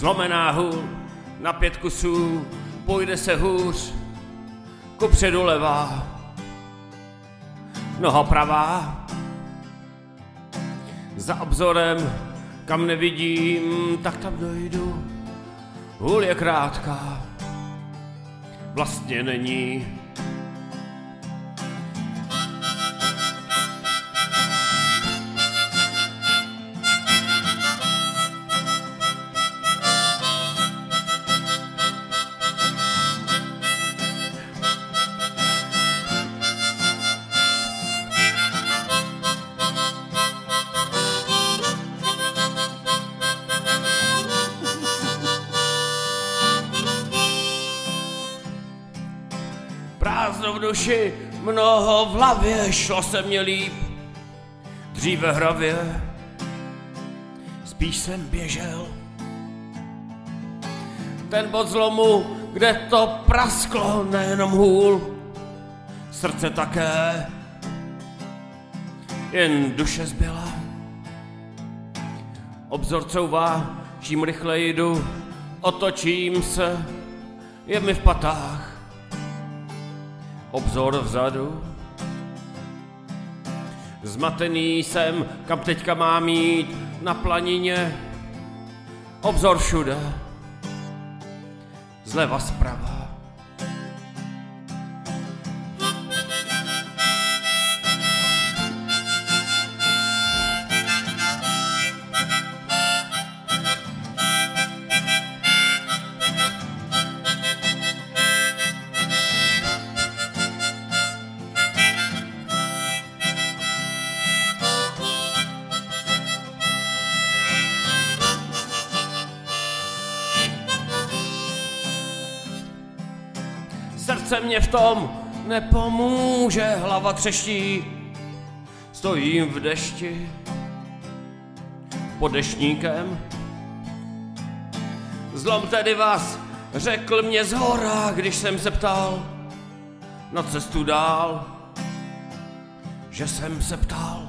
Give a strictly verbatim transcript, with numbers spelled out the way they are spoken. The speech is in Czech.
zlomená hůl, na pět kusů, půjde se hůř, kupředu levá, noha pravá, za obzorem, kam nevidím, tak tam dojdu, hůl je krátká, vlastně není. Prázdno v duši, mnoho v hlavě, šlo se mě líp, dříve hravě, spíš jsem běžel. Ten bod zlomu, kde to prasklo, nejenom hůl, srdce také, jen duše zbyla. Obzor couvá, čím rychleji jdu, otočím se, je mi v patách. Obzor vzadu. Zmatený jsem, kam teďka mám jít, na planině. Obzor všude. Zleva zprava. Srdce mě v tom nepomůže, hlava třeští, stojím v dešti, pod deštníkem. Zlom tedy vás, řekl mě zhora, když jsem se ptal na cestu dál, že jsem se ptal.